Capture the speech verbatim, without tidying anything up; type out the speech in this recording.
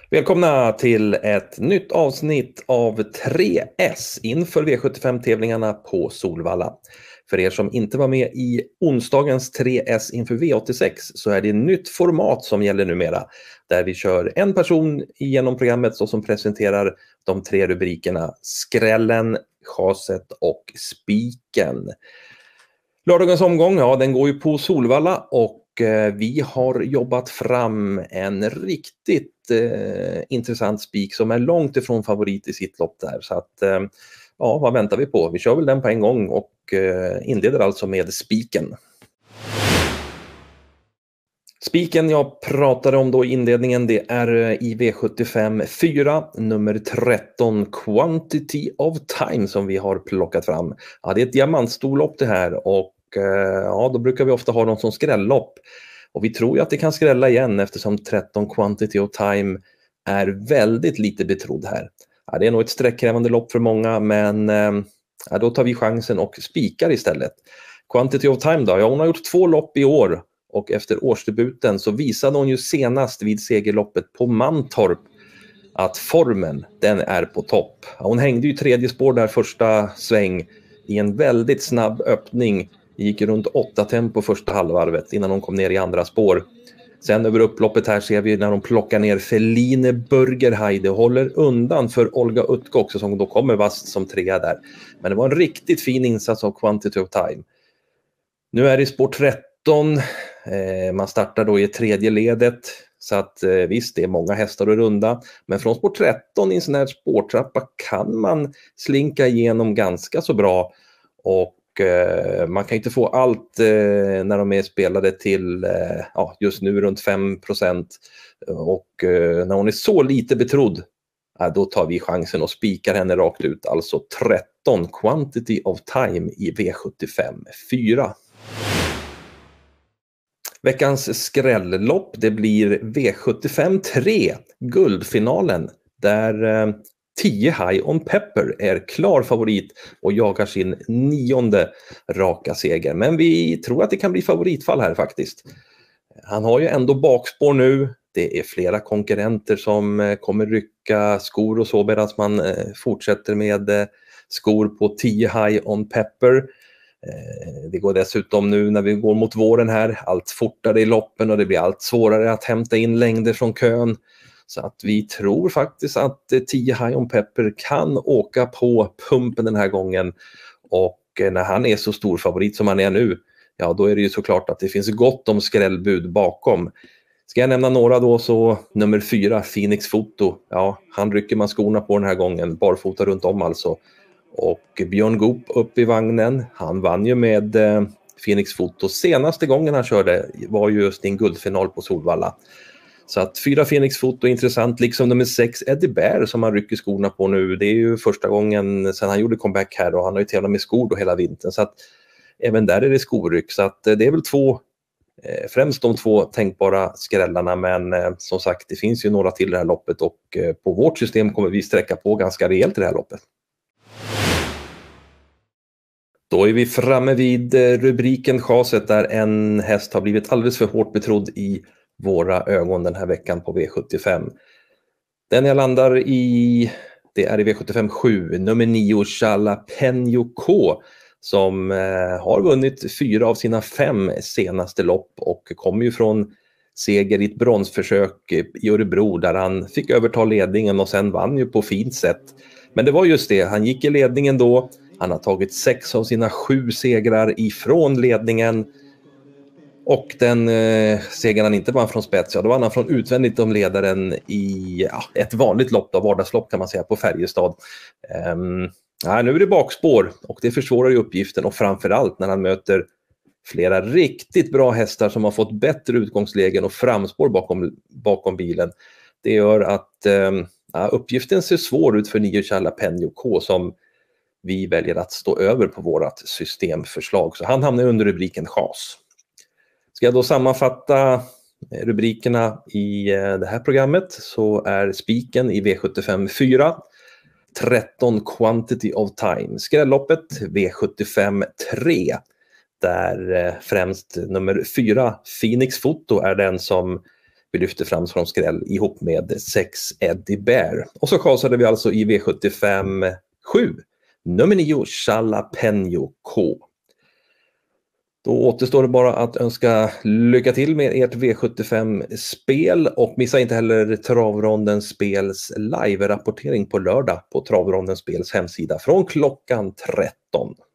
Välkomna till ett nytt avsnitt av tre S inför V sjuttiofem-tävlingarna på Solvalla. För er som inte var med i onsdagens tre S inför V åttiosex så är det ett nytt format som gäller numera. Där vi kör en person genom programmet som presenterar de tre rubrikerna Skrällen, Chaset och Spiken. Lördagens omgång, ja, den går ju på Solvalla och eh, vi har jobbat fram en riktigt eh, intressant spik som är långt ifrån favorit i sitt lopp där. Så att, eh, ja, vad väntar vi på? Vi kör väl den på en gång och eh, inleder alltså med spiken. Spiken jag pratade om då i inledningen, det är i V sjuttiofem fyra, nummer tretton, Quantity of Time som vi har plockat fram. Ja, det är ett diamantstorlopp det här och ja, då brukar vi ofta ha dem som skrällopp. Och vi tror ju att det kan skrälla igen eftersom tretton Quantity of Time är väldigt lite betrodd här. Ja, det är nog ett sträckkrävande lopp för många, men ja, då tar vi chansen och spikar istället. Quantity of Time då, ja, hon har gjort två lopp i år och efter årsdebuten så visade hon ju senast vid segerloppet på Mantorp att formen, den är på topp. Ja, hon hängde ju tredje spår där första sväng i en väldigt snabb öppning. Gick runt åtta tempo första halvvarvet innan hon kom ner i andra spår. Sen över upploppet här ser vi när de plockar ner Feline Burgerheide och håller undan för Olga Utko också som då kommer vast som trea där. Men det var en riktigt fin insats av Quantity of Time. Nu är det spår tretton. Eh, man startar då i tredje ledet. Så att eh, visst, det är många hästar att runda. Men från spår tretton i en sån här spårtrappa kan man slinka igenom ganska så bra. Och man kan inte få allt eh, när de är spelade till eh, ja, just nu runt fem procent och eh, när hon är så lite betrodd, ja, då tar vi chansen och spikar henne rakt ut, alltså tretton Quantity of Time i V sjuttiofem fyra. Veckans skrällopp, det blir V sjuttiofem tre, guldfinalen, där eh, tio High on Pepper är klar favorit och jagar sin nionde raka seger. Men vi tror att det kan bli favoritfall här faktiskt. Han har ju ändå bakspår nu. Det är flera konkurrenter som kommer rycka skor och så medan man fortsätter med skor på tio High on Pepper. Det går dessutom nu när vi går mot våren här allt fortare i loppen och det blir allt svårare att hämta in längder från kön. Så att vi tror faktiskt att tio High on Pepper kan åka på pumpen den här gången. Och när han är så stor favorit som han är nu, ja då är det ju såklart att det finns gott om skrällbud bakom. Ska jag nämna några då så nummer fyra, Phoenix Foto. Ja, han rycker man skorna på den här gången, barfota runt om alltså. Och Björn Goop upp i vagnen, han vann ju med eh, Phoenix Foto. Senaste gången han körde var ju just en guldfinal på Solvalla. Så att fyra Phoenix Foto är intressant, liksom nummer sex Eddie Bear som han rycker skorna på nu. Det är ju första gången sedan han gjorde comeback här och han har ju tävlat med skor då hela vintern. Så att även där är det skoryck. Så att det är väl två, eh, främst de två tänkbara skrällarna. Men eh, som sagt, det finns ju några till det här loppet och eh, på vårt system kommer vi sträcka på ganska rejält i det här loppet. Då är vi framme vid rubriken Chaset där en häst har blivit alldeles för hårt betrodd i våra ögon den här veckan på V sjuttiofem. Den jag landar i, det är i V sjuttiofem sju, nummer nio, Jalapeno K, som eh, har vunnit fyra av sina fem senaste lopp och kommer ju från seger i ett bronsförsök i Örebro där han fick överta ledningen och sen vann ju på fint sätt. Men det var just det, han gick i ledningen då, han har tagit sex av sina sju segrar ifrån ledningen. Och den eh, segern han inte vann från spets, ja då vann han från utvändigt om ledaren i ja, ett vanligt lopp, då, vardagslopp kan man säga, på Färjestad. Um, ja, nu är det bakspår och det försvårar ju uppgiften och framförallt när han möter flera riktigt bra hästar som har fått bättre utgångslägen och framspår bakom, bakom bilen. Det gör att um, ja, uppgiften ser svår ut för nio Jalapeno K som vi väljer att stå över på vårat systemförslag. Så han hamnar under rubriken Chas. Ska jag då sammanfatta rubrikerna i det här programmet så är spiken i V sjuttiofem fyra, tretton Quantity of Time. Skrälloppet V sjuttiofem tre, där främst nummer fyra Phoenix Foto är den som vi lyfte fram som skräll ihop med sex Eddie Bear. Och så chasade vi alltså i V sjuttiofem sju, nummer nio Jalapeno K. Då återstår det bara att önska lycka till med ert V sjuttiofem-spel och missa inte heller Travrondens Spels live-rapportering på lördag på Travrondens Spels hemsida från klockan tretton.